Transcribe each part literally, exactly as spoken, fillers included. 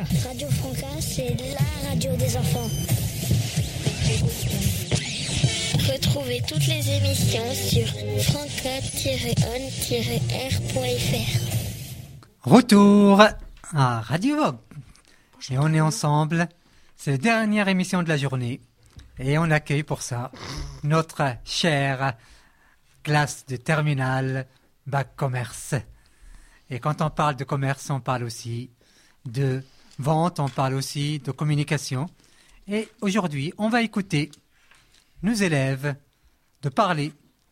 Radio Franca, c'est la radio des enfants. Retrouvez toutes les émissions sur franca tiret on tiret r point f r. Retour à Radio Vogue. Et on est ensemble. C'est la dernière émission de la journée. Et on accueille pour ça notre chère classe de terminale bac commerce. Et quand on parle de commerce, on parle aussi de vente, on parle aussi de communication. Et aujourd'hui, on va écouter nos élèves de parler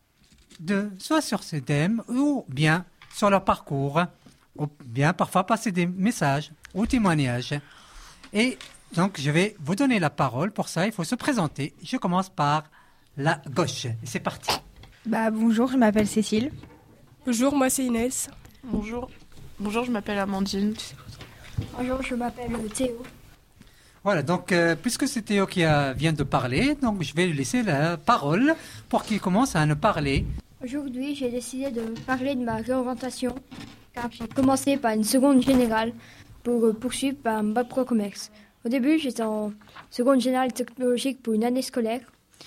de soit sur ce thème ou bien sur leur parcours, ou bien parfois passer des messages ou témoignages. Et donc, je vais vous donner la parole. Pour ça, il faut se présenter. Je commence par la gauche. Et c'est parti. Bah, bonjour, je m'appelle Cécile. Bonjour, moi c'est Inès. Bonjour. Bonjour, je m'appelle Amandine. Bonjour, je m'appelle Théo. Voilà, donc euh, puisque c'est Théo qui a, vient de parler, donc je vais lui laisser la parole pour qu'il commence à nous parler. Aujourd'hui, j'ai décidé de parler de ma réorientation, car j'ai commencé par une seconde générale pour euh, poursuivre par un bac pro commerce. Au début, j'étais en seconde générale technologique pour une année scolaire.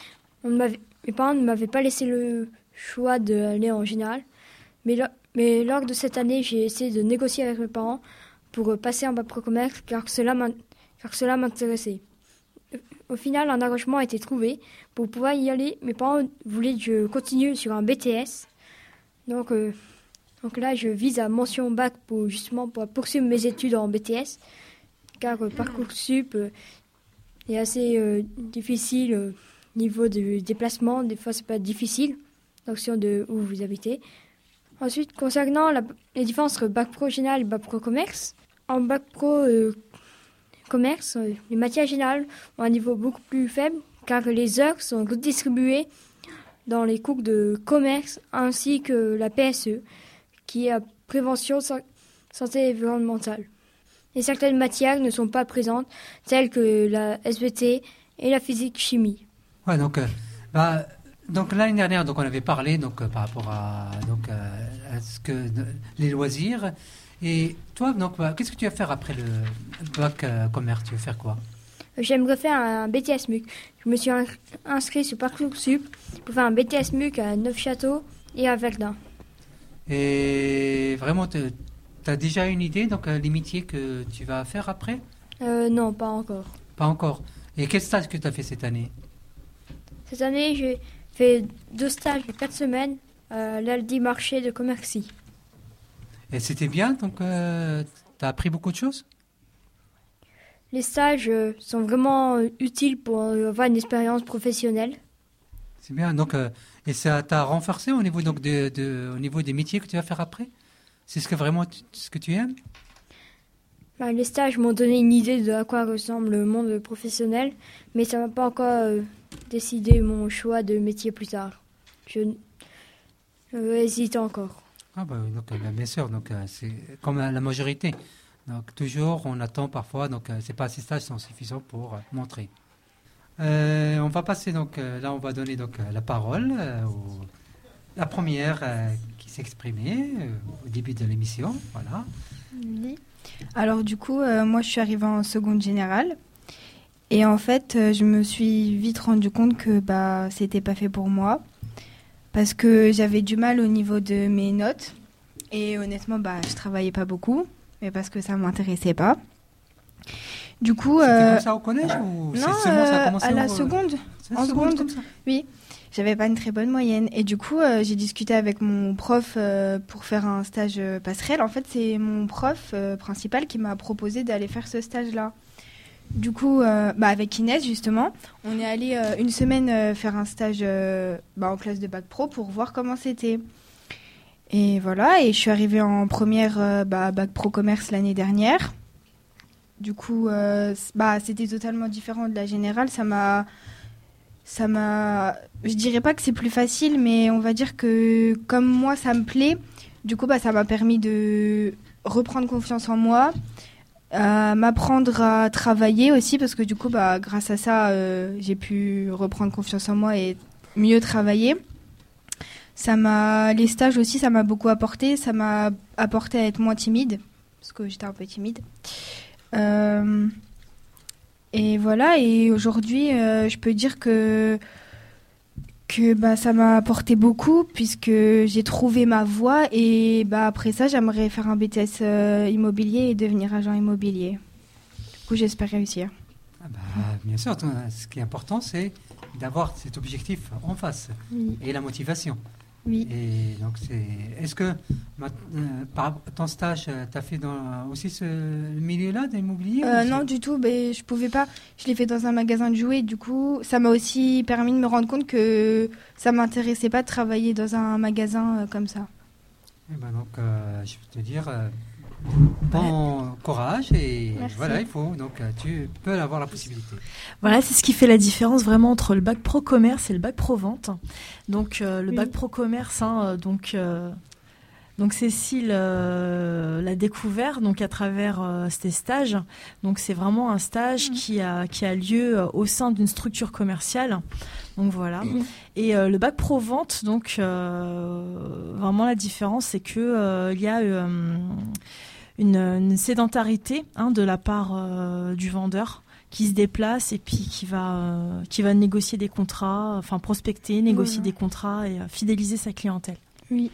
On m'avait, mes parents ne m'avaient pas laissé le choix d'aller en générale, mais, lo, mais lors de cette année, j'ai essayé de négocier avec mes parents pour euh, passer en bac pro commerce, car cela m'a car cela m'intéressait. Au final, un arrangement a été trouvé. Pour pouvoir y aller, mes parents voulaient que je continue sur un B T S. Donc, euh, donc là, je vise à mention bac pour justement pour poursuivre mes études en B T S, car euh, Parcoursup euh, est assez euh, difficile au euh, niveau du déplacement. Des fois, ça peut être difficile, en fonction de où vous habitez. Ensuite, concernant la, les différences entre bac pro général et bac pro commerce, en bac pro euh, commerce, les matières générales ont un niveau beaucoup plus faible car les heures sont redistribuées dans les cours de commerce ainsi que la P S E qui est la prévention santé environnementale. Et certaines matières ne sont pas présentes telles que la S V T et la physique chimie. Ouais, donc, euh, bah, donc l'année dernière donc on avait parlé donc euh, par rapport à donc euh, à ce que de, les loisirs. Et toi, donc, bah, qu'est-ce que tu vas faire après le bac euh, commerce? Tu veux faire quoi? J'aimerais faire un B T S M U C. Je me suis inscrit sur Parcoursup pour faire un B T S M U C à Neufchâteau et à Verdun. Et vraiment, tu as déjà une idée, donc, euh, des métiers que tu vas faire après? euh, Non, pas encore. Pas encore. Et quel stage que tu as fait cette année? Cette année, j'ai fait deux stages de quatre semaines à l'Aldi Marché de Commercy. Et c'était bien, donc euh, tu as appris beaucoup de choses? Les stages euh, sont vraiment euh, utiles pour euh, avoir une expérience professionnelle. C'est bien, donc, euh, et ça t'a renforcé au niveau, donc, de, de, au niveau des métiers que tu vas faire après? C'est ce que vraiment tu, ce que tu aimes? Ben, les stages m'ont donné une idée de à quoi ressemble le monde professionnel, mais ça ne m'a pas encore euh, décidé mon choix de métier plus tard. Je euh, hésite encore. Ah bah, donc, euh, bien sûr, donc, euh, c'est comme la majorité. Donc toujours, on attend parfois, donc euh, c'est pas ces stages sont suffisants pour euh, montrer. Euh, on va passer donc, euh, là on va donner donc euh, la parole euh, au, la première euh, qui s'est exprimée euh, au début de l'émission, voilà. Oui. Alors du coup, euh, moi je suis arrivée en seconde générale et en fait, euh, je me suis vite rendu compte que bah c'était pas fait pour moi. Parce que j'avais du mal au niveau de mes notes. Et honnêtement, bah, je travaillais pas beaucoup. Mais parce que ça ne m'intéressait pas. Du coup... C'était euh... comme ça au collège ou Non, c'est seulement ça a euh, commencé à la au... seconde. C'est En seconde, seconde, comme ça. Oui. J'avais pas une très bonne moyenne. Et du coup, euh, j'ai discuté avec mon prof euh, pour faire un stage euh, passerelle. En fait, c'est mon prof euh, principal qui m'a proposé d'aller faire ce stage-là. Du coup, euh, bah avec Inès, justement, on est allé euh, une semaine euh, faire un stage euh, bah, en classe de bac pro pour voir comment c'était. Et voilà, et je suis arrivée en première euh, bah, bac pro commerce l'année dernière. Du coup, euh, bah, c'était totalement différent de la générale. Ça m'a, ça m'a, je dirais pas que c'est plus facile, mais on va dire que comme moi, ça me plaît. Du coup, bah, ça m'a permis de reprendre confiance en moi. Euh, m'apprendre à travailler aussi parce que du coup bah, grâce à ça euh, j'ai pu reprendre confiance en moi et mieux travailler. Ça m'a, les stages aussi ça m'a beaucoup apporté, ça m'a apporté à être moins timide parce que j'étais un peu timide. Euh, et voilà, et aujourd'hui, euh, je peux dire que, que bah, ça m'a apporté beaucoup puisque j'ai trouvé ma voie et bah, après ça, j'aimerais faire un B T S euh, immobilier et devenir agent immobilier. Du coup, j'espère réussir. Ah bah, bien sûr, ton- ce qui est important, c'est d'avoir cet objectif en face Oui. et la motivation. Oui. Et donc, c'est. Est-ce que ma- euh, par ton stage, tu as fait dans aussi ce milieu-là d'immobilier Euh, ou non, c'est- du tout, mais je pouvais pas. Je l'ai fait dans un magasin de jouets. Du coup, ça m'a aussi permis de me rendre compte que ça m'intéressait pas de travailler dans un magasin euh, comme ça. Eh ben donc, euh, je peux te dire, euh, bon courage et Merci. voilà, il faut. Donc, euh, tu peux avoir la possibilité. Voilà, c'est ce qui fait la différence vraiment entre le bac pro commerce et le bac pro vente. Donc euh, le Oui. bac pro commerce, hein, euh, donc euh, donc Cécile euh, l'a découvert donc à travers euh, ces stages. Donc c'est vraiment un stage Mhm. qui a qui a lieu euh, au sein d'une structure commerciale. Donc voilà. Et euh, le bac pro vente, donc euh, vraiment la différence, c'est que euh, il y a euh, une, une sédentarité hein, de la part euh, du vendeur qui se déplace et puis qui va euh, qui va négocier des contrats, enfin prospecter, négocier Voilà. des contrats et euh, fidéliser sa clientèle. Oui.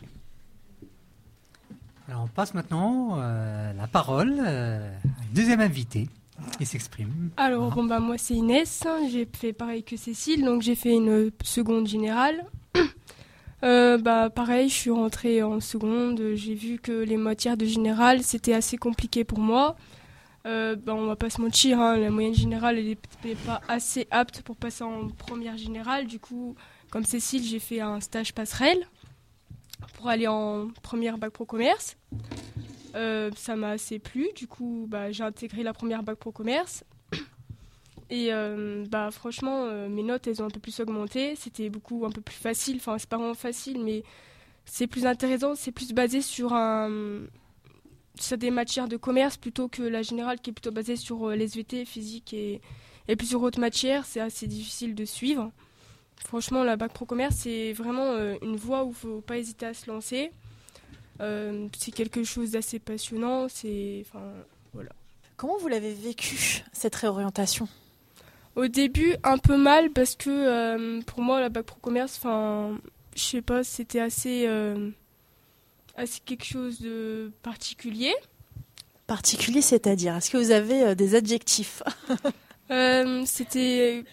Alors, on passe maintenant euh, la parole euh, à une deuxième invitée qui s'exprime. Alors, bon, bah, moi, c'est Inès. J'ai fait pareil que Cécile, donc j'ai fait une seconde générale. Euh, bah, pareil, je suis rentrée en seconde. J'ai vu que les matières de générale, c'était assez compliqué pour moi. Euh, bah, on va pas se mentir, hein, la moyenne générale, elle n'est pas assez apte pour passer en première générale. Du coup, comme Cécile, j'ai fait un stage passerelle pour aller en première bac pro commerce. Euh, ça m'a assez plu, du coup bah, j'ai intégré la première bac pro commerce et euh, bah, franchement euh, mes notes elles ont un peu plus augmenté, c'était beaucoup un peu plus facile, enfin c'est pas vraiment facile mais c'est plus intéressant, c'est plus basé sur, un, sur des matières de commerce plutôt que la générale qui est plutôt basée sur euh, les S V T, physique et, et plusieurs autres matières, c'est assez difficile de suivre. Franchement la bac pro commerce c'est vraiment euh, une voie où il ne faut pas hésiter à se lancer. Euh, c'est quelque chose d'assez passionnant, c'est, enfin, voilà. Comment vous l'avez vécu cette réorientation ? Au début, un peu mal parce que euh, pour moi, la bac pro commerce, enfin, je sais pas, c'était assez, euh, assez quelque chose de particulier. Particulier, c'est-à-dire, est-ce que vous avez euh, des adjectifs ? Euh, c'était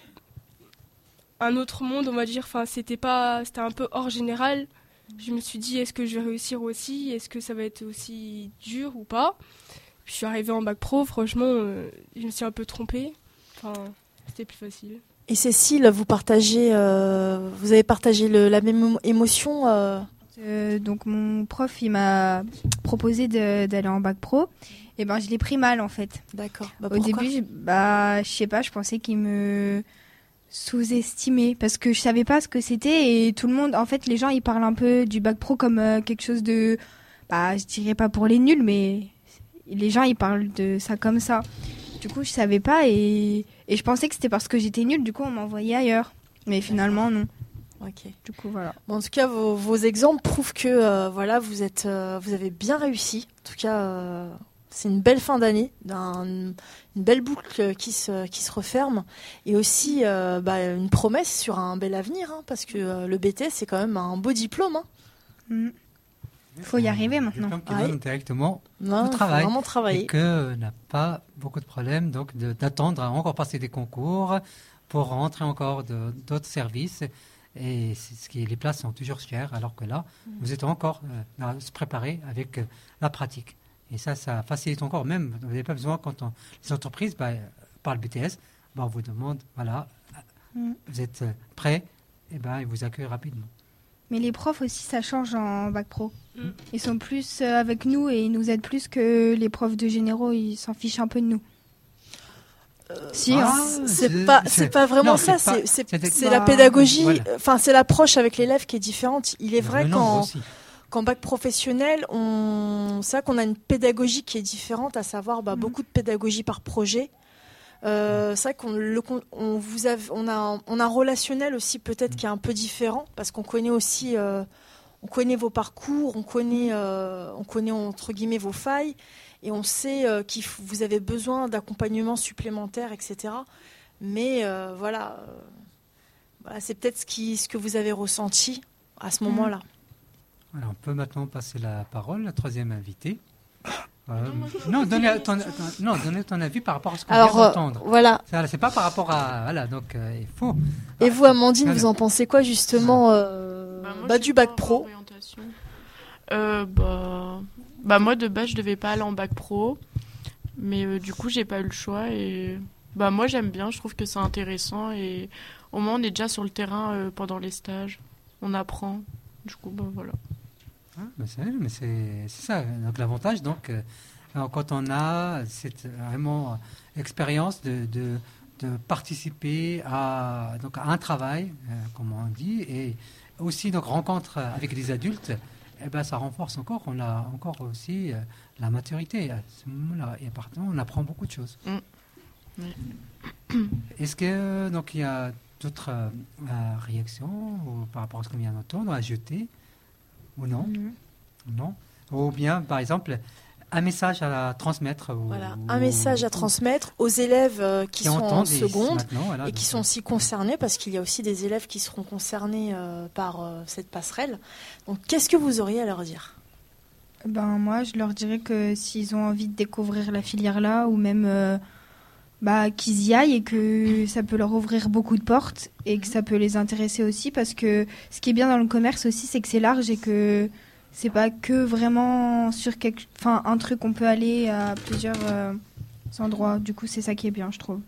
un autre monde, on va dire. Enfin, c'était pas, c'était un peu hors général. Je me suis dit, est-ce que je vais réussir aussi ? Est-ce que ça va être aussi dur ou pas ? Je suis arrivée en bac pro, franchement, euh, je me suis un peu trompée. Enfin, c'était plus facile. Et Cécile, vous partagez, euh, vous avez partagé le, la même émotion euh... Euh, donc mon prof, il m'a proposé de- d'aller en bac pro. Et ben, je l'ai pris mal en fait. D'accord. Bah, Au pourquoi début, je, bah, je sais pas, je pensais qu'il me sous-estimait parce que je savais pas ce que c'était et tout le monde, en fait, les gens, ils parlent un peu du bac pro comme euh, quelque chose de, bah, je dirais pas pour les nuls, mais les gens, ils parlent de ça comme ça. Du coup, je savais pas et, et je pensais que c'était parce que j'étais nulle, du coup, on m'envoyait ailleurs. Mais finalement, non. Ok. Du coup, voilà. Bon, en tout cas, vos, vos exemples prouvent que euh, voilà, vous êtes, euh, vous avez bien réussi. En tout cas, euh, c'est une belle fin d'année, d'un, une belle boucle qui se, qui se referme, et aussi euh, bah, une promesse sur un bel avenir, hein, parce que euh, le B T S c'est quand même un beau diplôme. Hein. Mm. Faut y arriver maintenant. Diplôme qui Ah donne oui. directement Non, au faut travail. vraiment Et travailler. que euh, n'a pas beaucoup de problèmes donc de- d'attendre à encore passer des concours pour rentrer encore de- d'autres services. Et c'est ce qui, les places sont toujours chères, alors que là, vous êtes encore euh, à se préparer avec euh, la pratique. Et ça, ça facilite encore. Même, vous n'avez pas besoin, quand on- les entreprises, bah, par le B T S, bah, on vous demande, voilà, Mm. vous êtes euh, prêt, et ben, ils vous accueillent rapidement. Mais les profs aussi, ça change en bac pro. Mm. Ils sont plus euh, avec nous et ils nous aident plus que les profs de généraux, ils s'en fichent un peu de nous. Si, Ah, hein. C'est c'est- pas, c'est- c'est pas vraiment non, ça. c'est pas- C'est, c'est, c'est- c'est bah, la pédagogie. voilà. Enfin, c'est l'approche avec l'élève qui est différente. Il est vrai Le nombre qu'en, aussi. qu'en bac professionnel, on, c'est vrai qu'on a une pédagogie qui est différente, à savoir bah, Mhm. beaucoup de pédagogie par projet. Euh, c'est vrai qu'on le, con- on vous a, on a, un- on a un relationnel aussi peut-être qui est un peu différent parce qu'on connaît aussi, euh, on connaît vos parcours, on connaît, euh, on connaît entre guillemets vos failles, et on sait euh, que vous avez besoin d'accompagnement supplémentaire, et cetera. Mais euh, voilà, euh, voilà, c'est peut-être ce, qui, ce que vous avez ressenti à ce moment-là. Voilà, on peut maintenant passer la parole à la troisième invitée. Euh, non, donnez ton, non, donnez ton avis par rapport à ce qu'on Alors, vient d'entendre. Euh, voilà. C'est, c'est pas par rapport à... Voilà, donc euh, il faut... Et vous, Amandine, Voilà. vous en pensez quoi, justement, euh, Bah, moi, bah, je du sais bac pas, pro orientation. Euh, bah... bah, moi, de base, je devais pas aller en bac pro. Mais euh, du coup, j'ai pas eu le choix. Et bah, moi, j'aime bien. Je trouve que c'est intéressant. Et au moins, on est déjà sur le terrain euh, pendant les stages. On apprend. Du coup, bah, voilà. Ah, mais c'est, mais c'est, c'est ça. Donc l'avantage, donc, euh, alors, quand on a cette vraiment expérience de, de, de participer à, donc, à un travail, euh, comme on dit, et aussi donc rencontre avec des adultes, eh ben, ça renforce encore. On a encore aussi euh, la maturité à ce moment-là. Et apparemment, on apprend beaucoup de choses. Mm. Oui. Est-ce que donc il y a d'autres euh, réactions ou, par rapport à ce qu'on vient d'entendre, à ajouter ou non? Mhm. Non. Ou bien, par exemple, un message à transmettre. Ou, Voilà, ou- un message à transmettre aux élèves euh, qui, qui sont en entendent et- seconde maintenant, voilà, et qui donc, sont aussi concernés, parce qu'il y a aussi des élèves qui seront concernés euh, par euh, cette passerelle. Donc, qu'est-ce que vous auriez à leur dire? Ben, moi, je leur dirais que s'ils ont envie de découvrir la filière là, ou même euh, bah, qu'ils y aillent, et que ça peut leur ouvrir beaucoup de portes et que ça peut les intéresser aussi, parce que ce qui est bien dans le commerce aussi, c'est que c'est large et que c'est pas que vraiment sur quelque... enfin, un truc, on peut aller à plusieurs euh, endroits. Du coup, c'est ça qui est bien, je trouve.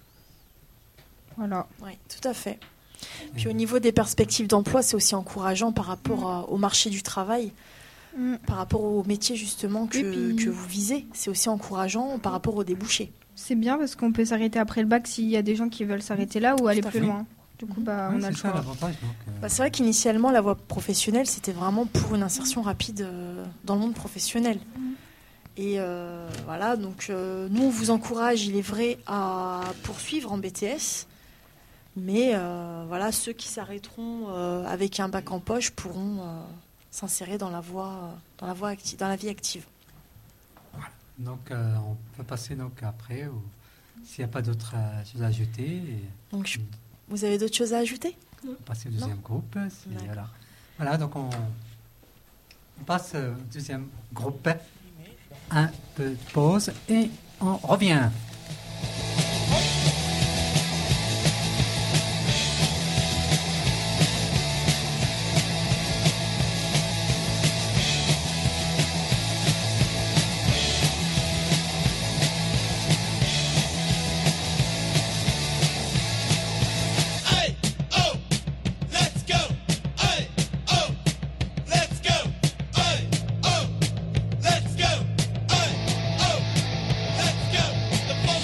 Voilà. Oui, tout à fait. Puis au niveau des perspectives d'emploi, c'est aussi encourageant par rapport à- au marché du travail, Mm. par rapport au métier justement que, Et puis- que vous visez. C'est aussi encourageant par rapport aux débouchés. C'est bien parce qu'on peut s'arrêter après le bac s'il y a des gens qui veulent s'arrêter là ou aller à plus fait. loin. Du coup, bah, ouais, on a c'est le ça choix. l'avantage. Donc, euh, Bah, c'est vrai qu'initialement, la voie professionnelle, c'était vraiment pour une insertion rapide euh, dans le monde professionnel. Et euh, voilà, donc euh, nous, on vous encourage, il est vrai, à poursuivre en B T S. Mais euh, voilà, ceux qui s'arrêteront euh, avec un bac en poche pourront euh, s'insérer dans la voie, dans la voie active, dans la vie active. donc euh, on peut passer donc après, ou, s'il n'y a pas d'autres euh, choses à ajouter, et Donc, je- vous avez d'autres choses à ajouter? passer au deuxième groupe. c'est- D'accord. voilà. Voilà, donc on, on passe au deuxième groupe. Un peu de pause et on revient. Hey, oh, let's go. Hey, oh, let's go. Hey, oh, let's go. Hey, oh, let's go. The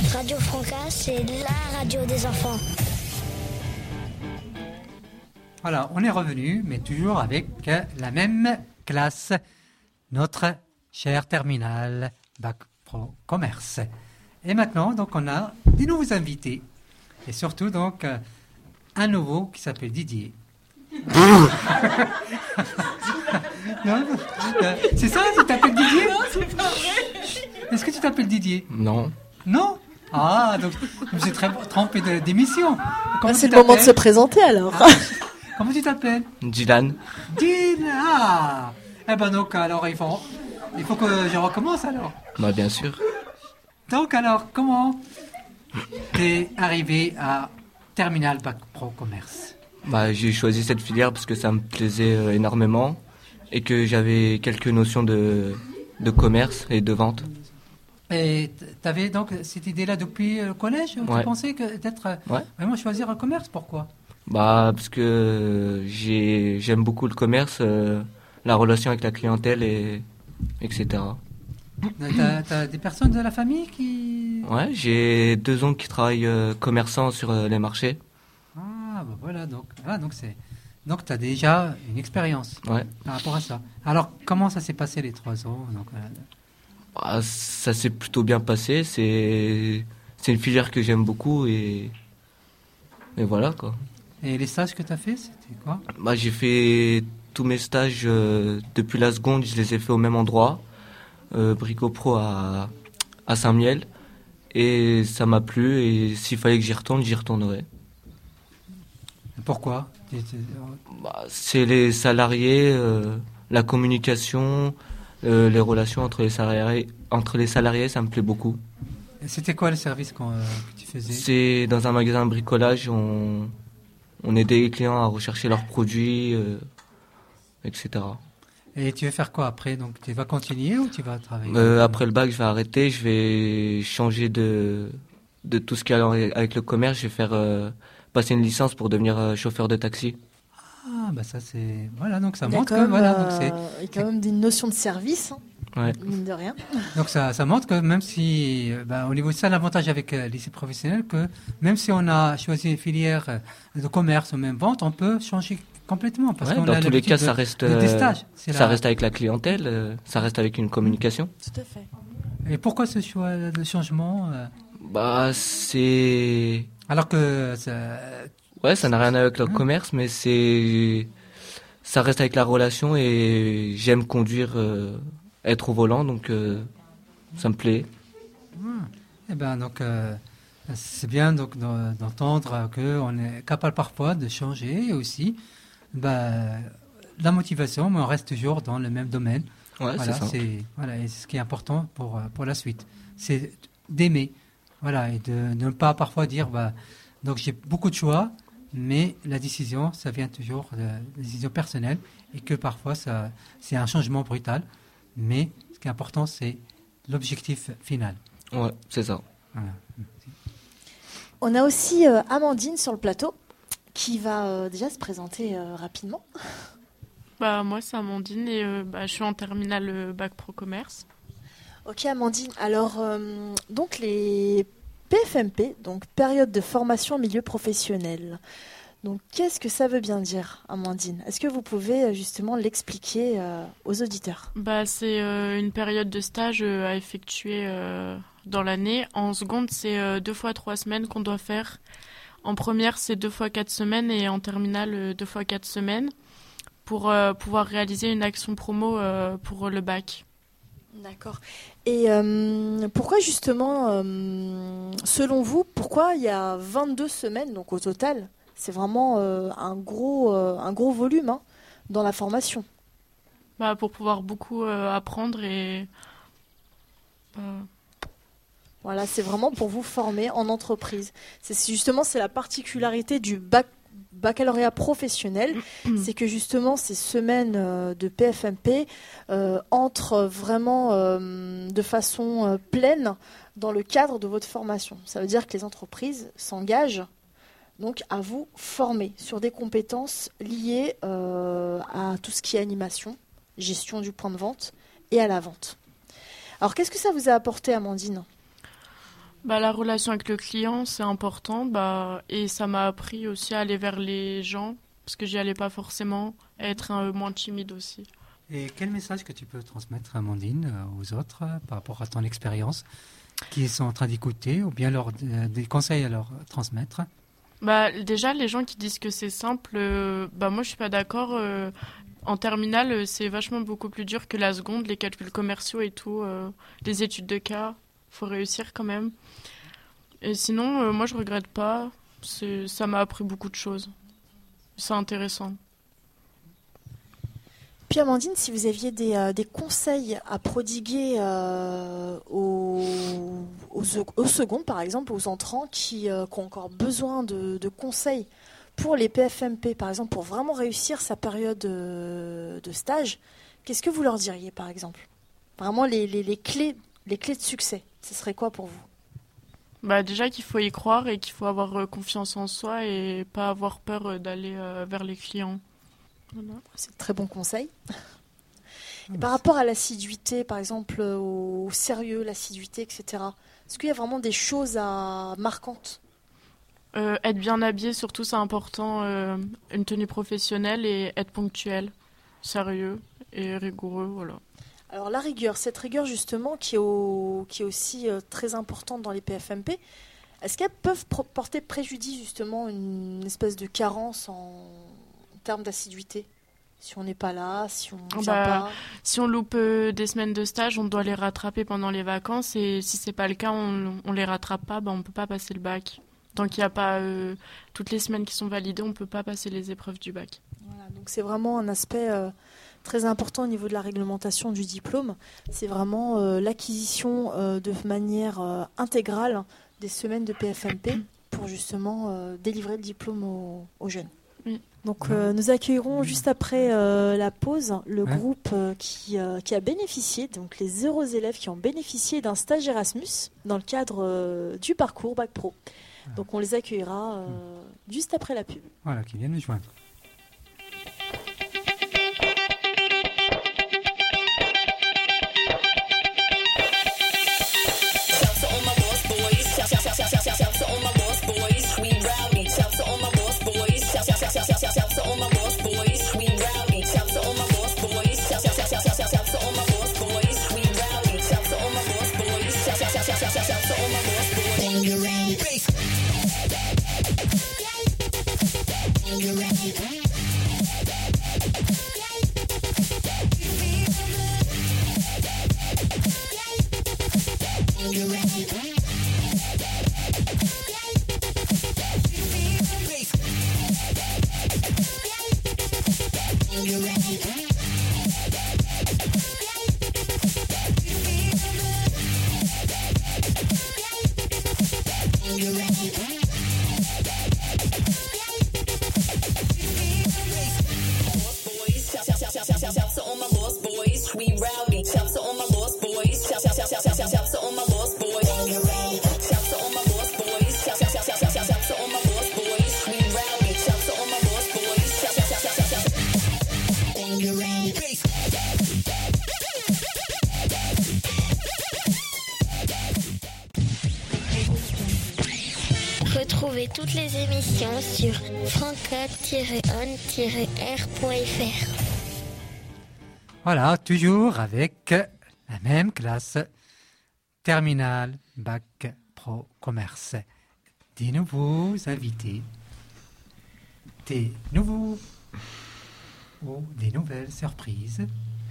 Radio Franca, c'est la radio des enfants. Voilà, on est revenu, mais toujours avec euh, la même classe, notre chère terminale Bac Pro Commerce. Et maintenant, donc, on a des nouveaux invités, et surtout donc euh, un nouveau qui s'appelle Didier. Non, euh, c'est ça, tu t'appelles Didier? Non, c'est pas vrai. Est-ce que tu t'appelles Didier? Non. Non? Ah, donc vous êtes très trompé de- d'émission. Comment Ah, c'est tu le moment de se t'appelles? présenter alors. Ah, comment tu t'appelles? Dylan. Dylan. Ah. Eh ben donc alors il faut, il faut que je recommence alors. Bah bien sûr. Donc alors comment t'es arrivé à Terminal Bac Pro Commerce? Bah j'ai choisi cette filière parce que ça me plaisait euh, énormément et que j'avais quelques notions de, de commerce et de vente. Et t'avais donc cette idée-là depuis le collège? Ouais. Tu pensais que d'être euh, Ouais. vraiment choisir un commerce? Pourquoi? Bah parce que j'ai j'aime beaucoup le commerce, euh, la relation avec la clientèle et etc. T'as, t'as des personnes de la famille qui... Ouais, j'ai deux oncles qui travaillent euh, commerçants sur euh, les marchés. Ah, bah voilà, donc, ah, donc c'est, donc t'as déjà une expérience Ouais. par rapport à ça. Alors, comment ça s'est passé les trois ans? Donc, euh, Bah, ça s'est plutôt bien passé. C'est c'est une filière que j'aime beaucoup et et voilà quoi. et les stages que t'as fait, c'était quoi? Bah, j'ai fait tous mes stages euh, depuis la seconde, je les ai fait au même endroit, euh, Brico Pro à, à Saint-Miel. Et ça m'a plu et s'il fallait que j'y retourne, j'y retournerais. Pourquoi? T'es- t'es- Bah, c'est les salariés, euh, la communication, euh, les relations entre les salariés, entre les salariés, ça me plaît beaucoup. C'était quoi le service qu'on, euh, que tu faisais? C'est dans un magasin de bricolage, on, on aidait les clients à rechercher leurs produits, euh, et cetera. Et tu veux faire quoi après? Donc, tu vas continuer ou tu vas travailler? Euh, après le bac, je vais arrêter, je vais changer de, de tout ce qui a avec le commerce, je vais faire euh, passer une licence pour devenir euh, chauffeur de taxi. Ah, bah ça c'est... Voilà, donc ça Il y a montre quand que... même, Voilà, euh, donc c'est... il y a quand même des notions de service, hein, Ouais. mine de rien. Donc ça, ça montre que même si, euh, bah, au niveau de ça, l'avantage avec euh, le lycée professionnel, que même si on a choisi une filière euh, de commerce ou même vente, on peut changer complètement. Parce Ouais, qu'on dans a tous les l'habitude cas, de- ça reste, de- des euh, stages. C'est ça la- reste avec la clientèle, euh, ça reste avec une communication. Tout à fait. Et pourquoi ce choix de changement euh, Bah, c'est... alors que ça, Ouais, ça n'a rien à voir avec le commerce, mais c'est... Ça reste avec la relation et j'aime conduire, euh, être au volant, donc euh, ça me plaît. eh ben donc euh, c'est bien donc d'en- d'entendre qu'on est capable parfois de changer et aussi bah, la motivation, mais on reste toujours dans le même domaine. Ouais, Voilà, c'est ça. c'est voilà, et c'est ce qui est important pour euh, pour la suite, c'est d'aimer, voilà, et de ne pas parfois dire bah donc j'ai beaucoup de choix, mais la décision ça vient toujours de la décision personnelle et que parfois ça c'est un changement brutal, mais ce qui est important c'est l'objectif final. Ouais, c'est ça. Voilà. On a aussi euh, Amandine sur le plateau qui va euh, déjà se présenter euh, rapidement. Bah, moi, c'est Amandine et euh, bah, je suis en terminale euh, Bac Pro Commerce. Ok Amandine, alors euh, donc les P F M P, donc période de formation en milieu professionnel. Donc qu'est-ce que ça veut bien dire Amandine? Est-ce que vous pouvez euh, justement l'expliquer euh, aux auditeurs? Bah, c'est euh, une période de stage euh, à effectuer euh, dans l'année. En seconde, c'est euh, deux fois trois semaines qu'on doit faire. En première, c'est deux fois quatre semaines et en terminale, euh, deux fois quatre semaines pour euh, pouvoir réaliser une action promo euh, pour le bac. D'accord. Et euh, pourquoi justement, euh, selon vous, pourquoi il y a vingt-deux semaines, donc au total, c'est vraiment euh, un, gros, euh, un gros volume hein, dans la formation? Bah, pour pouvoir beaucoup euh, apprendre et... bah, Voilà, c'est vraiment pour vous former en entreprise. C'est c'est justement c'est la particularité du bac, baccalauréat professionnel, c'est que justement ces semaines euh, de P F M P euh, entrent vraiment euh, de façon euh, pleine dans le cadre de votre formation. Ça veut dire que les entreprises s'engagent donc à vous former sur des compétences liées euh, à tout ce qui est animation, gestion du point de vente et à la vente. Alors qu'est-ce que ça vous a apporté, Amandine ? Bah, la relation avec le client, c'est important. Bah, et ça m'a appris aussi à aller vers les gens, parce que j'y allais pas forcément, à être un, moins timide aussi. Et quel message que tu peux transmettre, Amandine, euh, aux autres euh, par rapport à ton expérience, qui sont en train d'écouter, ou bien leur, euh, des conseils à leur transmettre? Bah, déjà, les gens qui disent que c'est simple, euh, bah, moi je suis pas d'accord. euh, En terminale, euh, c'est vachement beaucoup plus dur que la seconde, les calculs commerciaux et tout, euh, les études de cas, faut réussir quand même. Et sinon, euh, moi je regrette pas, c'est, ça m'a appris beaucoup de choses. C'est intéressant. Puis Amandine, si vous aviez des, euh, des conseils à prodiguer euh, aux, aux, aux secondes, par exemple, aux entrants qui, euh, qui ont encore besoin de, de conseils pour les P F M P, par exemple, pour vraiment réussir sa période euh, de stage, qu'est-ce que vous leur diriez, par exemple? Vraiment les, les, les, clés, les clés de succès, ce serait quoi pour vous? Bah, déjà qu'il faut y croire et qu'il faut avoir euh, confiance en soi et pas avoir peur euh, d'aller euh, vers les clients. Voilà. C'est de très bons conseils. Et par rapport à l'assiduité, par exemple, au sérieux, l'assiduité, et cetera, est-ce qu'il y a vraiment des choses à... marquantes? Euh, être bien habillé, surtout, c'est important. Euh, une tenue professionnelle et être ponctuel, sérieux et rigoureux, voilà. Alors la rigueur, cette rigueur justement qui est, au... qui est aussi euh, très importante dans les P F M P, est-ce qu'elles peuvent pro- porter préjudice justement, une espèce de carence en, en termes d'assiduité? Si on n'est pas là, si on ne vient Bah, pas. Si on loupe euh, des semaines de stage, on doit les rattraper pendant les vacances. Et si c'est pas le cas, on ne les rattrape pas, bah, on ne peut pas passer le bac. Tant qu'il n'y a pas euh, toutes les semaines qui sont validées, on ne peut pas passer les épreuves du bac. Voilà, donc c'est vraiment un aspect euh, très important au niveau de la réglementation du diplôme. C'est vraiment euh, l'acquisition euh, de manière euh, intégrale des semaines de P F M P pour justement euh, délivrer le diplôme aux, aux jeunes. Oui. Donc euh, nous accueillerons juste après euh, la pause le Ouais. groupe euh, qui, euh, qui a bénéficié, donc les heureux élèves qui ont bénéficié d'un stage Erasmus dans le cadre euh, du parcours Bac Pro. Donc on les accueillera euh, juste après la pub. Voilà, qui viennent nous joindre. Retrouvez toutes les émissions sur franca tiret on tiret r point f r. Voilà, toujours avec la même classe, terminale, bac, pro, commerce. Des nouveaux invités, des nouveaux ou des nouvelles surprises.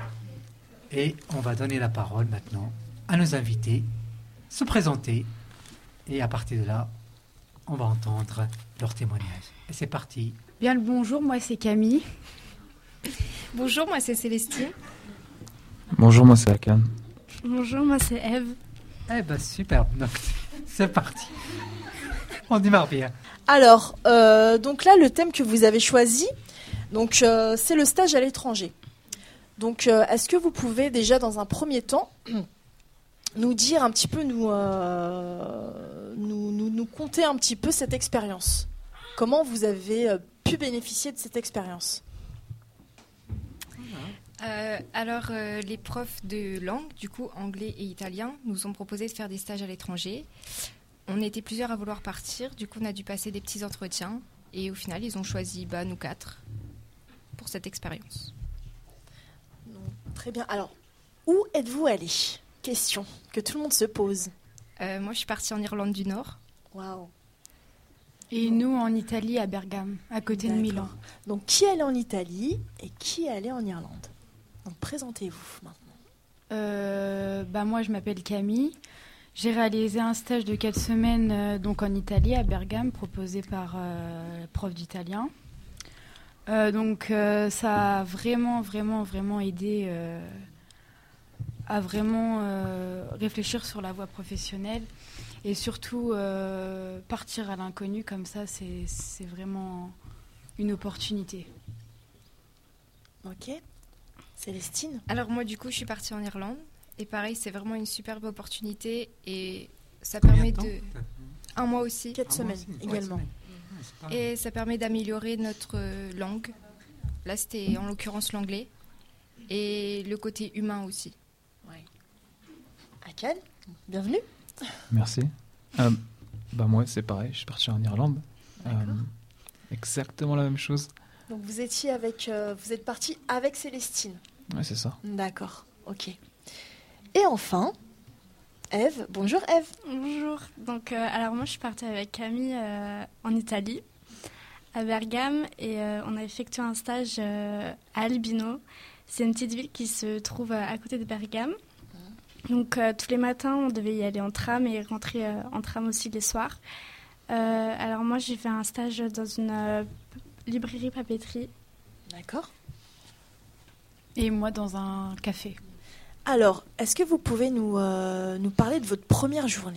Et on va donner la parole maintenant à nos invités, se présenter. Et à partir de là, on va entendre leur témoignage. Et c'est parti. Bien le bonjour, moi c'est Camille. Bonjour, moi c'est Célestine. Bonjour, moi c'est Akan. Bonjour, moi c'est Eve. Eh ben superbe, donc c'est parti. On démarre bien. Alors, euh, donc là, le thème que vous avez choisi, donc euh, c'est le stage à l'étranger. Donc, euh, est-ce que vous pouvez déjà, dans un premier temps, nous dire un petit peu, nous, euh, nous, nous, nous conter un petit peu cette expérience? Comment vous avez euh, pu bénéficier de cette expérience? Euh, alors, euh, les profs de langue, du coup anglais et italien, nous ont proposé de faire des stages à l'étranger. on était plusieurs à vouloir partir. Du coup, on a dû passer des petits entretiens. Et au final, ils ont choisi bah, nous quatre pour cette expérience. Très bien. Alors, où êtes-vous allé? Question que tout le monde se pose. Euh, moi, je suis partie en Irlande du Nord. Waouh. Et nous, en Italie, à Bergame, à côté de D'accord. Milan. Donc, qui est allé en Italie et qui est allé en Irlande? Donc, présentez-vous maintenant. Euh, bah, moi, je m'appelle Camille. J'ai réalisé un stage de quatre semaines euh, donc en Italie, à Bergame, proposé par euh, prof d'italien. Euh, donc, euh, ça a vraiment, vraiment, vraiment aidé euh, à vraiment euh, réfléchir sur la voie professionnelle. Et surtout, euh, partir à l'inconnu comme ça, c'est, c'est vraiment une opportunité. Ok. Célestine? Alors moi, du coup, je suis partie en Irlande. Et pareil, c'est vraiment une superbe opportunité. Et ça Combien permet de temps de... Un mois aussi. Quatre Ah, moi semaines aussi. également. Ouais, c'est pas- Et ça permet d'améliorer notre euh, langue. Là, c'était en l'occurrence l'anglais. Et le côté humain aussi. Akan, bienvenue. Merci. Euh, bah moi, c'est pareil, je suis parti en Irlande. Euh, D'accord. exactement la même chose. Donc, vous étiez avec, euh, vous êtes parti avec Célestine. Ouais, c'est ça. D'accord. Ok. Et enfin, Ève. Bonjour Ève. Bonjour. Donc, euh, alors moi, je suis partie avec Camille euh, en Italie, à Bergame, et euh, on a effectué un stage euh, à Albino. C'est une petite ville qui se trouve euh, à côté de Bergame. Donc, euh, tous les matins, on devait y aller en tram et rentrer euh, en tram aussi les soirs. Euh, alors moi, j'ai fait un stage dans une euh, librairie papeterie. D'accord. Et moi, dans un café. Alors, est-ce que vous pouvez nous, euh, nous parler de votre première journée?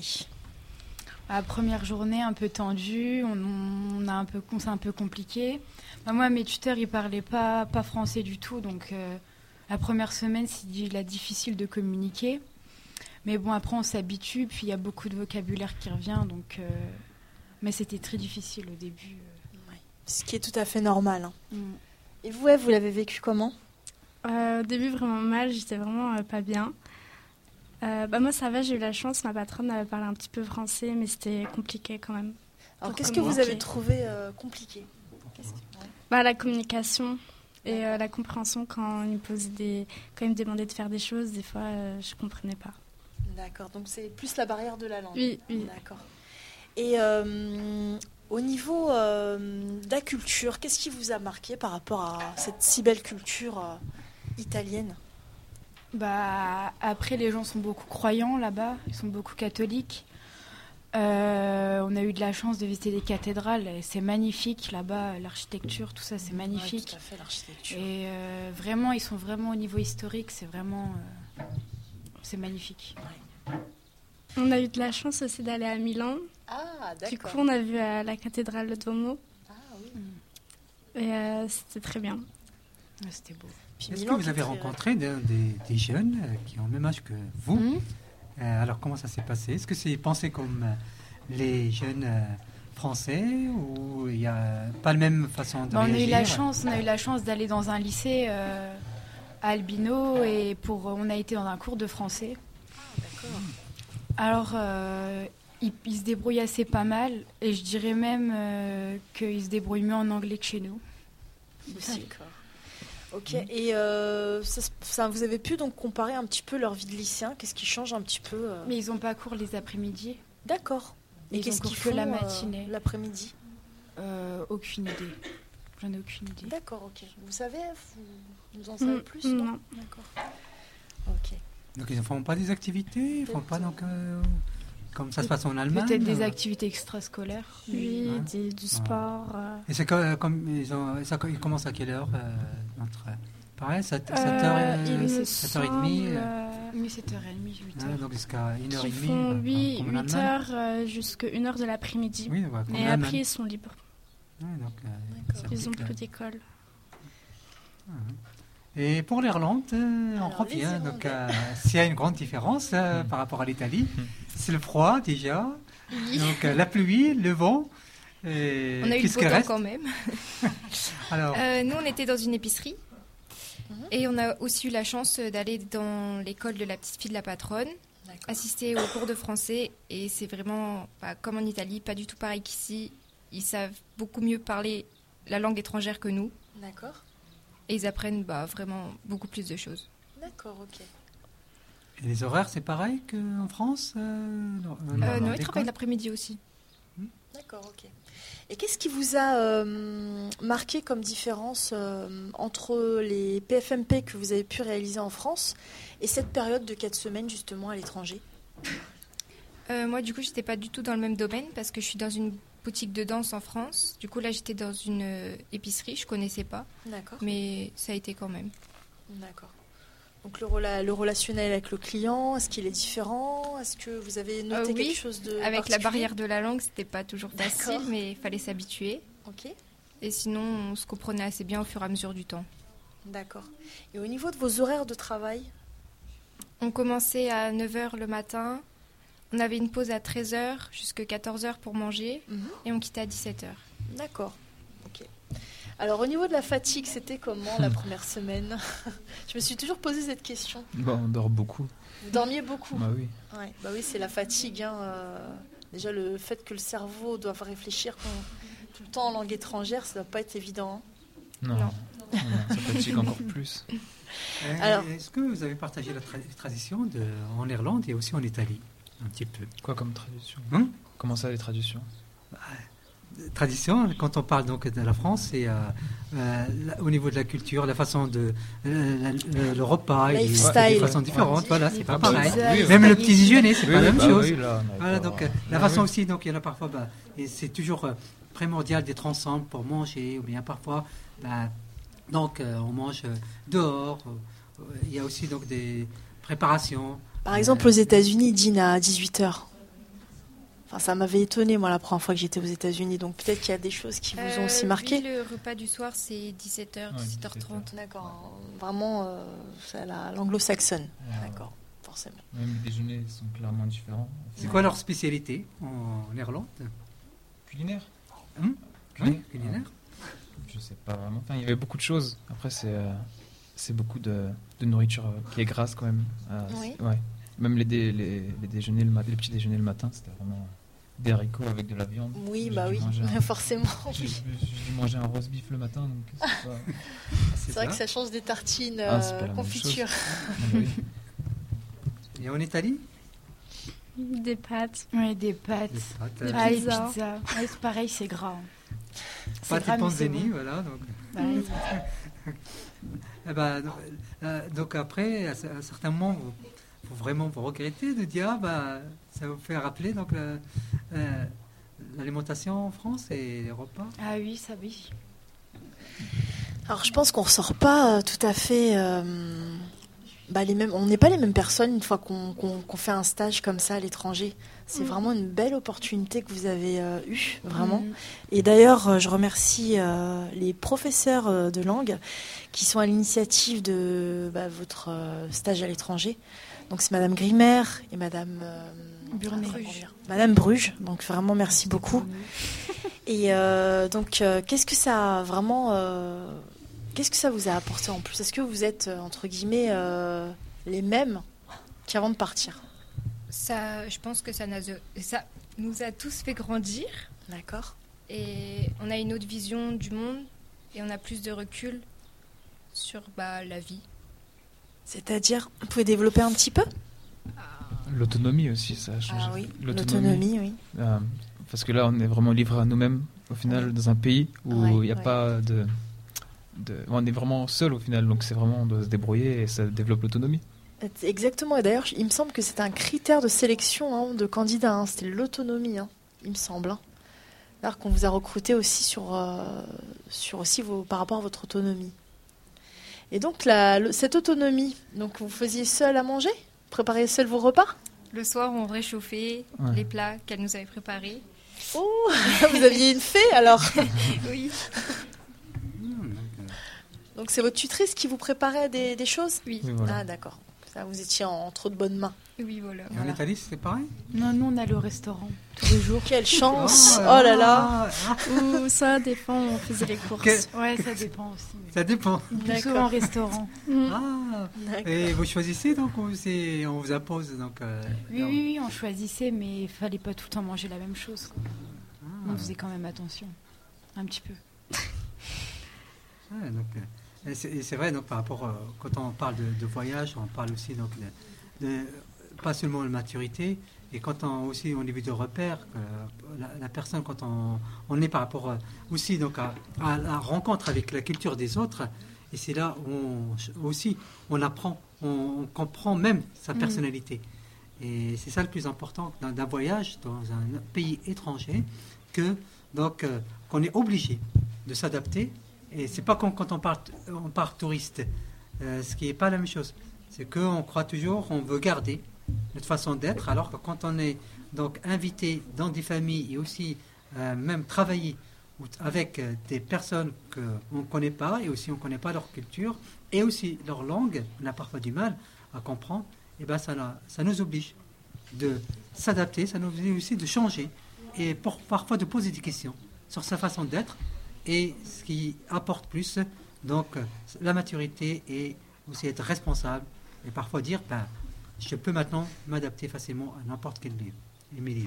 La première journée un peu tendue, on, on a un peu, c'est un peu compliqué. Bah, moi, mes tuteurs, ils parlaient pas, pas français du tout, donc euh, la première semaine, c'est di- la difficile de communiquer. Mais bon, après, on s'habitue, puis il y a beaucoup de vocabulaire qui revient, donc. Euh, mais c'était très difficile au début. Ouais. Ce qui est tout à fait normal. Hein. Mm. Et vous, Ève, vous l'avez vécu comment? Euh, au début, vraiment mal, j'étais vraiment euh, pas bien. Euh, bah, moi, ça va, j'ai eu la chance, ma patronne avait parlé un petit peu français, mais c'était compliqué quand même. Alors, Pour qu'est-ce que communiquer. vous avez trouvé euh, compliqué? Qu'est-ce que- ouais. Bah, la communication et euh, la compréhension quand ils me posaient des... quand ils me demandaient de faire des choses, des fois, euh, je comprenais pas. D'accord, donc c'est plus la barrière de la langue. Oui, oui. D'accord. Et euh, au niveau euh, de la culture, qu'est-ce qui vous a marqué par rapport à cette si belle culture euh, italienne? Bah, après, les gens sont beaucoup croyants là-bas, ils sont beaucoup catholiques. Euh, on a eu de la chance de visiter des cathédrales, et c'est magnifique là-bas, l'architecture, tout ça, c'est magnifique. Ouais, tout à fait, l'architecture. Et euh, vraiment, ils sont vraiment au niveau historique, c'est vraiment, euh, c'est magnifique. On a eu de la chance aussi d'aller à Milan. Ah, Du d'accord. coup, on a vu euh, la cathédrale de Duomo. Ah oui. Et euh, c'était très bien. Ouais, c'était beau. Puis Est-ce que Milan vous qui est avez très- rencontré des, des- des jeunes euh, qui ont le même âge que vous? Mhm. Euh, alors, comment ça s'est passé? Est-ce que c'est pensé comme euh, les jeunes euh, français ou il n'y a pas la même façon de Bah, on a eu réagir? la chance, on a eu la chance d'aller dans un lycée euh, à Albino et pour, on a été dans un cours de français. D'accord. Alors, euh, ils, ils se débrouillent assez pas mal et je dirais même euh, qu'ils se débrouillent mieux en anglais que chez nous. Aussi. D'accord. Ok, et euh, ça, se- ça, vous avez pu donc comparer un petit peu leur vie de lycéen? Qu'est-ce qui change un petit peu euh Mais ils n'ont pas cours les après-midi. D'accord. Et Ils qu'est-ce ont cours qu'ils que font la euh, matinée. l'après-midi? Euh, aucune idée. J'en ai aucune idée. D'accord, ok. Vous savez, vous, vous en savez Mm, plus? non. D'accord. Ok. Donc, ils ne font pas des activités? Ils font pas donc, euh, comme ça se passe en Allemagne? Peut-être des euh activités extrascolaires. Oui, Ouais. des- du sport. euh. Et c'est comme, comme ils, ont, ça, ils commencent à quelle heure euh, entre, pareil, sept Euh, heures il me sept heures trente semble, euh, euh, Oui, sept heures trente, huit hein, heures. donc jusqu'à une heure Qui trente. font euh, huit comme en huit Allemagne. heures euh, jusqu'à une heure de l'après-midi. Oui, ouais, comme en Et Allemagne. après, ils sont libres. Ouais, donc, euh, c'est Ils ont pratique, plus là. d'école. Et pour l'Irlande, euh, on Alors, revient. les Donc, Irlandais. euh, s'il y a une grande différence euh, par rapport à l'Italie, c'est le froid déjà. Donc, euh, la pluie, le vent. Et On a eu le qu'est-ce beau qui temps reste quand même. Alors, Euh, nous, on était dans une épicerie. Mhm. Et on a aussi eu la chance d'aller dans l'école de la petite fille de la patronne. assister aux cours de français et c'est vraiment, bah, comme en Italie, pas du tout pareil qu'ici. Ils savent beaucoup mieux parler la langue étrangère que nous. D'accord. Et ils apprennent bah, vraiment beaucoup plus de choses. D'accord, ok. Et les horaires, c'est pareil qu'en France euh, non, Euh, dans non, ils l'école travaillent l'après-midi aussi. D'accord, ok. Et qu'est-ce qui vous a euh, marqué comme différence euh, entre les P F M P que vous avez pu réaliser en France et cette période de quatre semaines justement à l'étranger? Euh, moi, du coup, j'étais pas du tout dans le même domaine parce que je suis dans une boutique de danse en France. Du coup, là, j'étais dans une euh, épicerie, je connaissais pas. D'accord. Mais ça a été quand même. D'accord. Donc le, rela- le relationnel avec le client, est-ce qu'il est différent? Est-ce que vous avez noté Euh, oui, quelque chose de avec la particulier? barrière de la langue, c'était pas toujours facile, D'accord. mais il fallait s'habituer. Ok. Et sinon, on se comprenait assez bien au fur et à mesure du temps. D'accord. Et au niveau de vos horaires de travail? On commençait à neuf heures le matin, on avait une pause à treize heures jusqu'à quatorze heures pour manger, Mhm. et on quittait à dix-sept heures. D'accord. Ok. Alors au niveau de la fatigue, c'était comment la première semaine? Je me suis toujours posé cette question. Bah, on dort beaucoup. Vous dormiez beaucoup? Bah oui. Ouais, bah oui, c'est la fatigue. Hein, euh, déjà, le fait que le cerveau doive réfléchir quand- tout le temps en langue étrangère, ça ne doit pas être évident. hein. Non. Non. Non, ça fatigue encore plus. Euh, Alors- Est-ce que vous avez partagé la tra- tradition de, en Irlande et aussi en Italie? Un petit peu. Quoi comme traduction? Hein Comment ça, les traductions? Tradition, quand on parle donc de la France, c'est euh, euh, la- au niveau de la culture, la façon de euh, la- le, le repas, il est Lifestyle. de façon différente. Voilà, c'est pas Ah bah, pareil. oui, Même oui. le petit déjeuner, c'est Oui, pas la oui, même bah chose. oui, là, on est Voilà, pas- donc euh, la Ah façon oui. aussi, donc il y en a parfois, bah, et c'est toujours euh, primordial d'être ensemble pour manger, ou bien parfois, bah, donc euh, on mange euh, dehors. euh, Il y a aussi donc des préparations. Par exemple, aux États-Unis, ils dînent à dix-huit heures. Enfin, ça m'avait étonné, moi, la première fois que j'étais aux États-Unis. Donc peut-être qu'il y a des choses qui vous ont aussi Euh, marqué. oui, le repas du soir, c'est dix-sept heures, Ouais, dix-sept heures trente. D'accord. Vraiment, euh, c'est la- l'anglo-saxonne. Ouais. D'accord, forcément. Même les déjeuners sont clairement différents. C'est quoi leur spécialité en Irlande? Culinaire? Hum Culinaire Oui, culinaire. Je sais pas vraiment. Enfin, il y avait beaucoup de choses. Après, c'est euh, c'est beaucoup de, de nourriture euh, qui est grasse quand même. Euh, Oui. c'est- ouais. Même les, dé- les, les déjeuners, le mat- les petits déjeuners le matin, c'était vraiment des haricots avec de la viande. Oui, J'ai bah dû oui, manger un- forcément. J'ai oui. j'ai dû manger un roast beef le matin, donc c'est pas... C'est vrai que ça change des tartines Ah, c'est euh, pas la même confiture. Ah bah oui. Et en Italie? Des pâtes. Oui, des pâtes. Des pâtes, euh, Des Ah, les pizzas. pizzas. Ouais, c'est pareil, c'est gras. C'est Pâtes gras, et mais c'est panzani, bon. voilà. Donc. Bah oui. Eh ben, donc, euh, donc après, à un certain moment, vous, vous vraiment vous regrettez de dire, ah, bah, ça vous fait rappeler donc la- euh, l'alimentation en France et les repas. Ah oui, ça oui. Alors je pense qu'on ressort pas euh, tout à fait. euh, bah, les mêmes, on n'est pas les mêmes personnes une fois qu'on qu'on- qu'on fait un stage comme ça à l'étranger. C'est Mhm. vraiment une belle opportunité que vous avez euh, eue, vraiment. Mhm. Et d'ailleurs, euh, je remercie euh, les professeurs euh, de langue qui sont à l'initiative de bah, votre euh, stage à l'étranger. Donc c'est Madame Grimer et Madame euh, Burnet. ah, ça me revient. Madame Bruges. Donc vraiment merci beaucoup. Et euh, donc euh, qu'est-ce que ça a vraiment euh, qu'est-ce que ça vous a apporté en plus? Est-ce que vous êtes euh, entre guillemets euh, les mêmes qu'avant de partir? Ça, je pense que ça, n'a- ça nous a tous fait grandir. D'accord. Et on a une autre vision du monde et on a plus de recul sur bah, la vie. C'est-à-dire, vous pouvez développer un petit peu? L'autonomie aussi, ça a changé. Ah oui, l'autonomie, oui. Euh, parce que là, on est vraiment livré à nous-mêmes, au final, dans un pays où il Ouais, n'y a ouais. pas de, de... On est vraiment seul, au final, donc c'est vraiment, on doit se débrouiller et ça développe l'autonomie. Exactement. Et d'ailleurs, il me semble que c'est un critère de sélection hein, de candidats. hein. C'était l'autonomie, hein, il me semble. Hein. Alors qu'on vous a recruté aussi sur, euh, sur aussi vos, par rapport à votre autonomie. Et donc, la, le- cette autonomie, donc vous faisiez seul à manger? Prépariez seul vos repas? Le soir, on réchauffait Ouais. les plats qu'elle nous avait préparés. Oh, vous aviez une fée alors? Oui. Hum, donc, euh, Donc c'est votre tutrice qui vous préparait des, des choses? Oui. Oui, voilà. Ah d'accord. Ça, vous étiez entre de bonnes mains. Oui, voilà. Et en Italie, c'était pareil? Non, nous, on allait au restaurant tous les jours. Quelle chance! Oh, Oh là là! Ou ça dépend, on faisait les courses. Que- Ouais, ça dépend aussi. mais Ça dépend. Plus souvent au restaurant. Ah. D'accord. Et vous choisissez donc, ou c'est- on vous impose donc. euh, Oui, non. oui, oui, on choisissait, mais il fallait pas tout le temps manger la même chose. quoi. On faisait quand même attention. Un petit peu. Ouais, donc, euh, et c'est, et c'est vrai, donc, par rapport, euh, quand on parle de, de voyage, on parle aussi donc, de, de- pas seulement de maturité, et quand on aussi au niveau de repères, euh, la, la personne, quand on, on est par rapport euh, aussi donc, à, à la rencontre avec la culture des autres, et c'est là où on, aussi on apprend, on, on comprend même sa Mhm. personnalité. Et c'est ça le plus important d'un, d'un voyage dans un pays étranger, que donc euh, qu'on est obligé de s'adapter. Et c'est pas comme quand on part, on part touriste, euh, ce qui n'est pas la même chose. C'est qu'on croit toujours, on veut garder notre façon d'être, alors que quand on est donc invité dans des familles et aussi euh, même travailler ou- avec euh, des personnes qu'on ne connaît pas et aussi on ne connaît pas leur culture et aussi leur langue, on a parfois du mal à comprendre, et ben ça, la- ça nous oblige de s'adapter, ça nous oblige aussi de changer et pour, parfois de poser des questions sur sa façon d'être et ce qui apporte plus, donc euh, la maturité et aussi être responsable et parfois dire ben, je peux maintenant m'adapter facilement à n'importe quel lieu, milieu.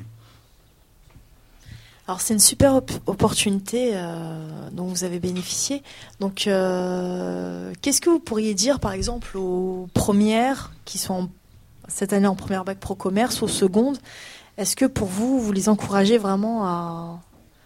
Alors c'est une super op- opportunité euh, dont vous avez bénéficié. Donc euh, qu'est-ce que vous pourriez dire par exemple aux premières qui sont en- cette année en première bac pro commerce, aux secondes? Est-ce que pour vous, vous les encouragez vraiment à,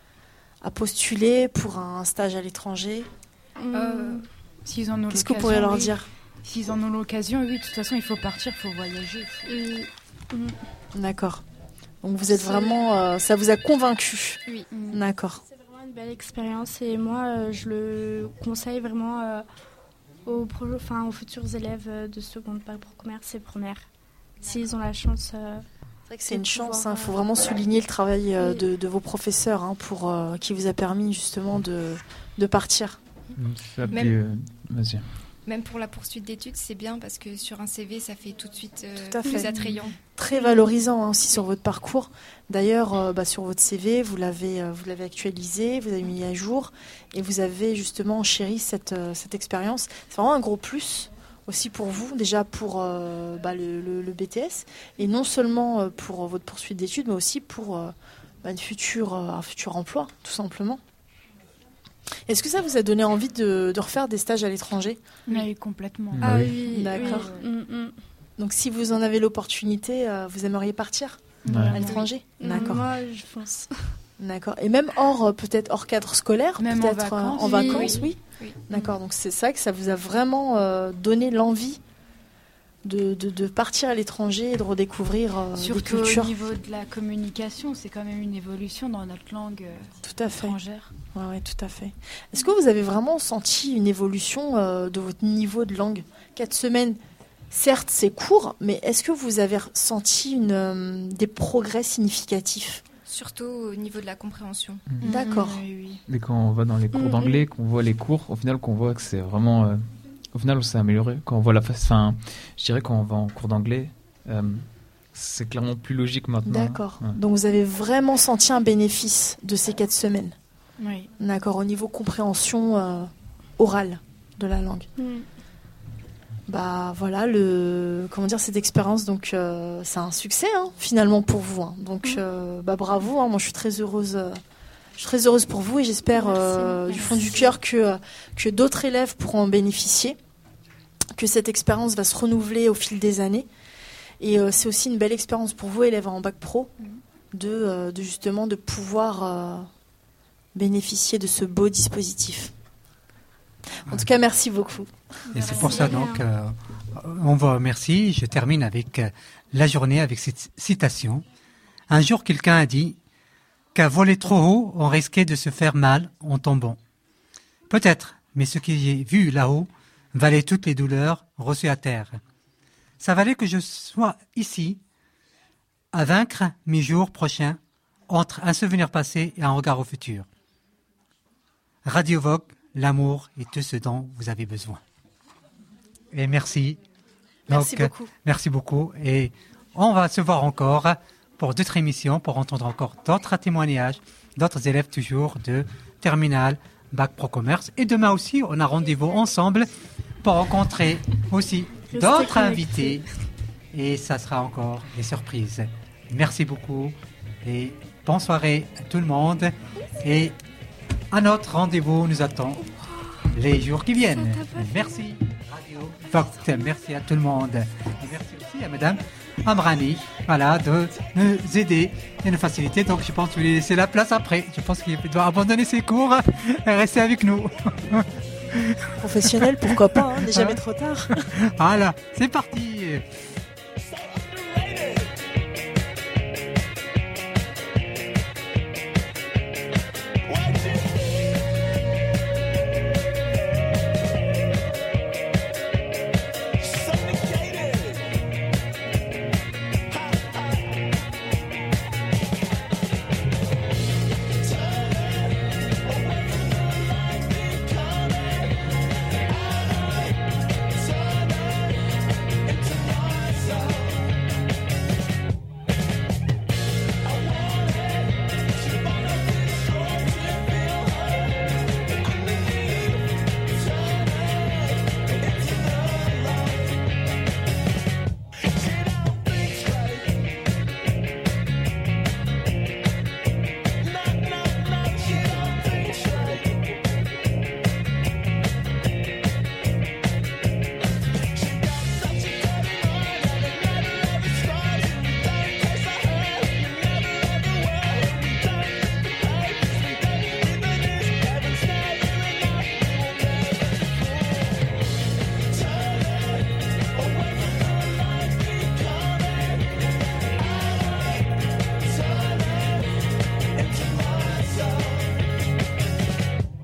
à postuler pour un stage à l'étranger? Euh, S'ils en ont Qu'est-ce que vous l'occasion, pourriez leur oui. dire? S'ils en ont l'occasion, oui, de toute façon, il faut partir, il faut voyager. faut- D'accord. Donc vous êtes C'est- vraiment, euh, ça vous a convaincu? Oui. D'accord. C'est vraiment une belle expérience et moi, euh, je le conseille vraiment euh, aux, pro- enfin, aux futurs élèves euh, de seconde bac pro commerce et première. S'ils ont la chance. euh, C'est vrai que c'est de une chance. pouvoir, Il faut euh, vraiment souligner le travail euh, oui. de, de vos professeurs hein, pour euh, qui vous a permis justement de, de partir. Ça, puis, Même- euh, Vas-y. Même pour la poursuite d'études, c'est bien parce que sur un C V, ça fait tout de suite euh, Tout à plus fait. attrayant. Très valorisant hein, aussi sur votre parcours. D'ailleurs, euh, bah, sur votre C V, vous l'avez, euh, vous l'avez actualisé, vous avez mis à jour et vous avez justement enchéri cette, euh, cette expérience. C'est vraiment un gros plus aussi pour vous, déjà pour euh, bah, le, le- le B T S et non seulement euh, pour votre poursuite d'études, mais aussi pour euh, bah, une future, euh, un futur emploi, tout simplement. Est-ce que ça vous a donné envie de, de refaire des stages à l'étranger? Oui, complètement. Ah oui, D'accord. oui. Mm, mm. Donc si vous en avez l'opportunité, euh, vous aimeriez partir Ouais. à l'étranger? Oui. D'accord. Moi, je pense. D'accord. Et même hors, euh, peut-être hors cadre scolaire, Même en peut-être euh, vacances. en Oui, vacances, oui. oui. Oui. D'accord. Donc c'est ça que ça vous a vraiment euh, donné l'envie de, de, de partir à l'étranger et de redécouvrir euh, des Surtout au cultures. niveau de la communication, c'est quand même une évolution dans notre langue euh, Tout à fait. étrangère. Ouais, ouais, tout à fait. Est-ce que vous avez vraiment senti une évolution euh, de votre niveau de langue? Quatre semaines, certes, c'est court, mais est-ce que vous avez senti une, euh, des progrès significatifs? Surtout au niveau de la compréhension. D'accord. Mm, oui, oui. Mais quand on va dans les cours Mhm. d'anglais, qu'on voit les cours, au final, qu'on voit que c'est vraiment. euh, au final, on s'est amélioré. Quand on voit la face. Enfin, je dirais quand on va en cours d'anglais, euh, c'est clairement plus logique maintenant. D'accord. Ouais. Donc vous avez vraiment senti un bénéfice de ces quatre semaines? Oui. D'accord, au niveau compréhension euh, orale de la langue. Mm. Bah voilà, le comment dire cette expérience, donc euh, c'est un succès hein, finalement pour vous. hein. Donc euh, bah bravo, hein. Moi je suis très heureuse, euh, je suis très heureuse pour vous et j'espère Merci. euh, du fond du cœur que que d'autres élèves pourront en bénéficier, que cette expérience va se renouveler au fil des années. Et euh, c'est aussi une belle expérience pour vous, élèves en bac pro, de, euh, de justement de pouvoir euh, bénéficier de ce beau dispositif. En tout cas, merci beaucoup. Et c'est pour ça donc, euh, on vous remercie. Je termine avec euh, la journée avec cette citation. Un jour, quelqu'un a dit qu'à voler trop haut, on risquait de se faire mal en tombant. Peut-être, mais ce que j'ai vu là-haut valait toutes les douleurs reçues à terre. Ça valait que je sois ici, à vaincre mes jours prochains, entre un souvenir passé et un regard au futur. Radio Vogue, l'amour est tout ce dont vous avez besoin. Et merci. Merci Donc, beaucoup. Merci beaucoup. Et on va se voir encore pour d'autres émissions, pour entendre encore d'autres témoignages, d'autres élèves toujours de terminale, bac pro commerce. Et demain aussi, on a rendez-vous ensemble pour rencontrer aussi Restez d'autres connectés. invités. Et ça sera encore des surprises. Merci beaucoup et bonne soirée à tout le monde. Et un autre rendez-vous nous attend les jours qui viennent. Merci. Radio Vogt. Merci à tout le monde. Et merci aussi à Madame Amrani, voilà, de nous aider et nous faciliter. Donc je pense que je vais lui laisser la place après. Je pense qu'il doit abandonner ses cours et rester avec nous. Professionnel, pourquoi pas, hein, n'est jamais trop tard. Voilà, c'est parti.